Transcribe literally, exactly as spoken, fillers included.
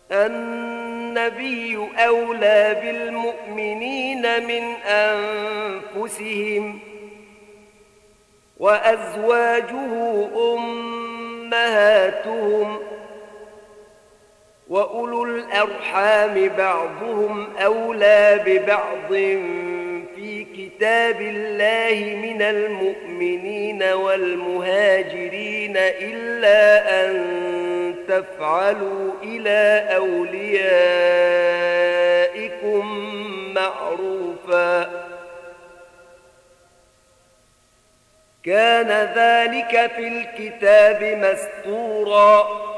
النبي أولى بالمؤمنين من أنفسهم وأزواجه أمهاتهم وأولو الأرحام بعضهم أولى ببعض في كتاب الله من المؤمنين والمهاجرين إلا أن تفعلوا إلى أوليائكم معروفا كان ذلك في الكتاب مسطورا